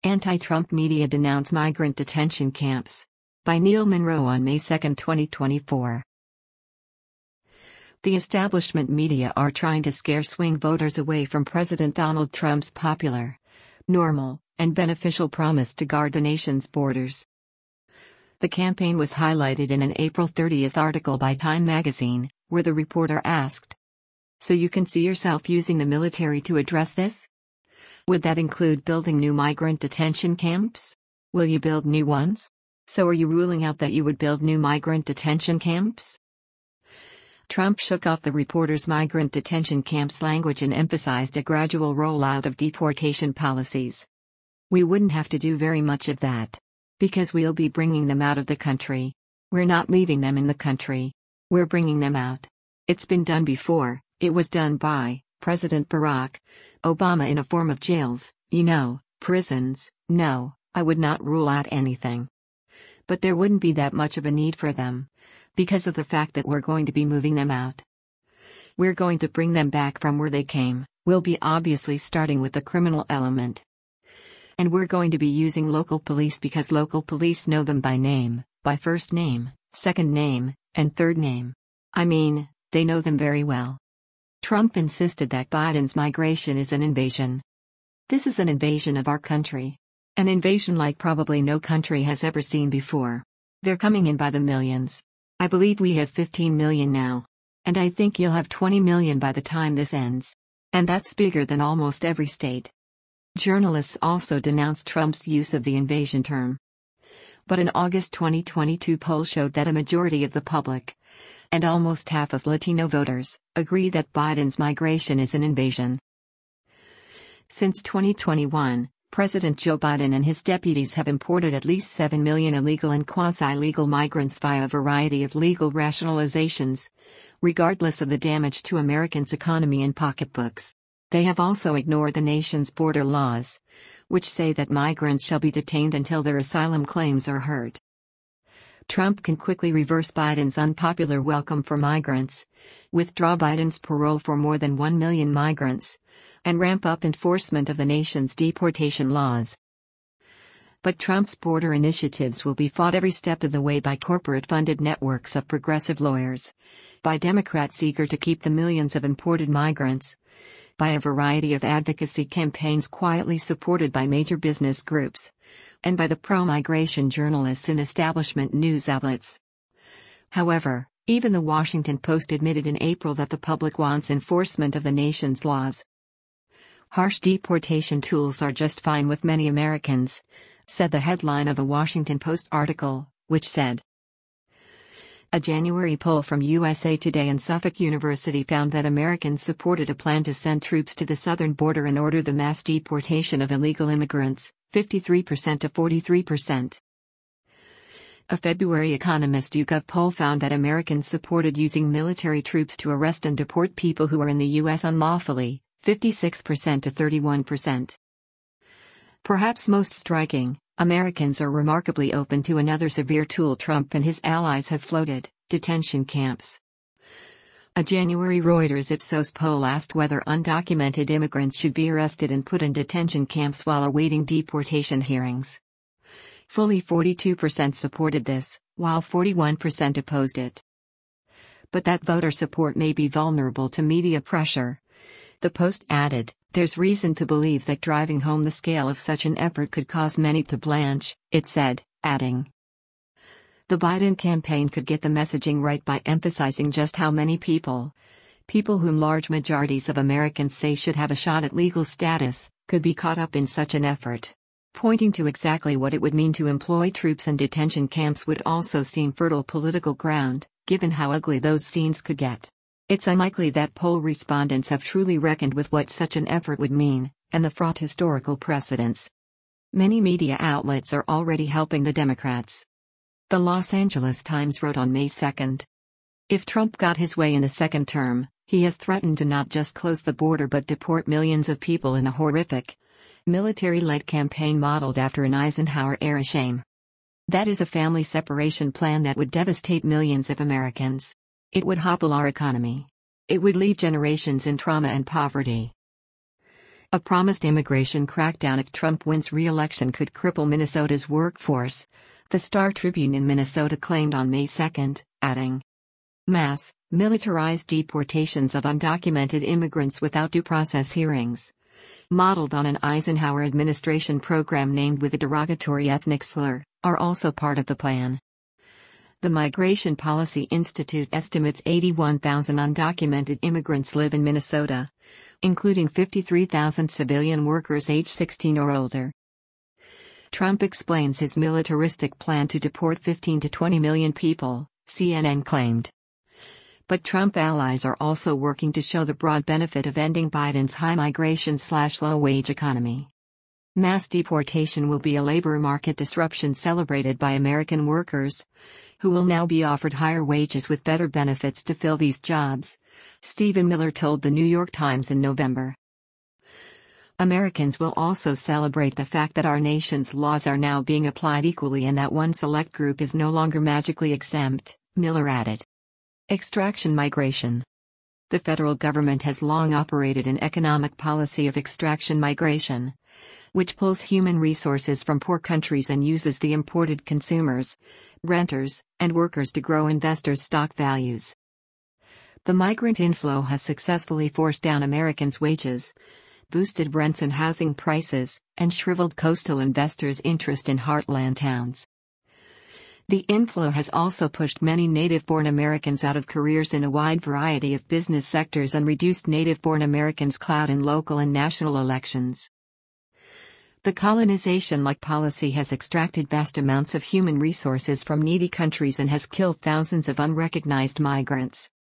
Anti-Trump media denounce migrant detention camps. By Neil Monroe on May 2, 2024. The establishment media are trying to scare swing voters away from President Donald Trump's popular, normal, and beneficial promise to guard the nation's borders. The campaign was highlighted in an April 30 article by Time magazine, where the reporter asked, "So you can see yourself using the military to address this? Would that include building new migrant detention camps? Will you build new ones? So are you ruling out that you would build new migrant detention camps?" Trump shook off the reporter's migrant detention camps language and emphasized a gradual rollout of deportation policies. "We wouldn't have to do very much of that. Because we'll be bringing them out of the country. We're not leaving them in the country. We're bringing them out. It's been done before. It was done by President Barack Obama in a form of jails, prisons. No, I would not rule out anything. But there wouldn't be that much of a need for them. Because of the fact that we're going to be moving them out. We're going to bring them back from where they came. We'll be obviously starting with the criminal element. And we're going to be using local police because local police know them by name, by first name, second name, and third name. I mean, they know them very well." Trump insisted that Biden's migration is an invasion. "This is an invasion of our country. An invasion like probably no country has ever seen before. They're coming in by the millions. I believe we have 15 million now. And I think you'll have 20 million by the time this ends. And that's bigger than almost every state." Journalists also denounced Trump's use of the invasion term. But an August 2022 poll showed that a majority of the public, and almost half of Latino voters, agree that Biden's migration is an invasion. Since 2021, President Joe Biden and his deputies have imported at least 7 million illegal and quasi-legal migrants via a variety of legal rationalizations, regardless of the damage to Americans' economy and pocketbooks. They have also ignored the nation's border laws, which say that migrants shall be detained until their asylum claims are heard. Trump can quickly reverse Biden's unpopular welcome for migrants, withdraw Biden's parole for more than 1 million migrants, and ramp up enforcement of the nation's deportation laws. But Trump's border initiatives will be fought every step of the way by corporate-funded networks of progressive lawyers, by Democrats eager to keep the millions of imported migrants, by a variety of advocacy campaigns quietly supported by major business groups, and by the pro-migration journalists in establishment news outlets. However, even the Washington Post admitted in April that the public wants enforcement of the nation's laws. "Harsh deportation tools are just fine with many Americans," said the headline of the Washington Post article, which said, "A January poll from USA Today and Suffolk University found that Americans supported a plan to send troops to the southern border and order the mass deportation of illegal immigrants, 53% to 43%. A February Economist YouGov poll found that Americans supported using military troops to arrest and deport people who are in the U.S. unlawfully, 56% to 31%. Perhaps most striking, Americans are remarkably open to another severe tool Trump and his allies have floated: detention camps." A January Reuters Ipsos poll asked whether undocumented immigrants should be arrested and put in detention camps while awaiting deportation hearings. Fully 42% supported this, while 41% opposed it. But that voter support may be vulnerable to media pressure. The Post added, "There's reason to believe that driving home the scale of such an effort could cause many to blanch," it said, adding, "The Biden campaign could get the messaging right by emphasizing just how many people whom large majorities of Americans say should have a shot at legal status, could be caught up in such an effort." Pointing to exactly what it would mean to employ troops in detention camps would also seem fertile political ground, given how ugly those scenes could get. It's unlikely that poll respondents have truly reckoned with what such an effort would mean, and the fraught historical precedents. Many media outlets are already helping the Democrats. The Los Angeles Times wrote on May 2, "If Trump got his way in a second term, he has threatened to not just close the border but deport millions of people in a horrific, military-led campaign modeled after an Eisenhower-era shame. That is a family separation plan that would devastate millions of Americans. It would hobble our economy. It would leave generations in trauma and poverty." A promised immigration crackdown if Trump wins re-election could cripple Minnesota's workforce, the Star Tribune in Minnesota claimed on May 2, adding, "Mass, militarized deportations of undocumented immigrants without due process hearings, modeled on an Eisenhower administration program named with a derogatory ethnic slur, are also part of the plan." The Migration Policy Institute estimates 81,000 undocumented immigrants live in Minnesota, including 53,000 civilian workers age 16 or older. Trump explains his militaristic plan to deport 15 to 20 million people, CNN claimed. But Trump allies are also working to show the broad benefit of ending Biden's high migration/low-wage economy. Mass deportation will be a labor market disruption celebrated by American workers, who will now be offered higher wages with better benefits to fill these jobs, Stephen Miller told the New York Times in November. Americans will also celebrate the fact that our nation's laws are now being applied equally and that one select group is no longer magically exempt, Miller added. Extraction migration. The federal government has long operated an economic policy of extraction migration, which pulls human resources from poor countries and uses the imported consumers, renters, and workers to grow investors' stock values. The migrant inflow has successfully forced down Americans' wages, boosted rents and housing prices, and shriveled coastal investors' interest in heartland towns. The inflow has also pushed many native-born Americans out of careers in a wide variety of business sectors and reduced native-born Americans' clout in local and national elections. The colonization-like policy has extracted vast amounts of human resources from needy countries and has killed thousands of unrecognized migrants.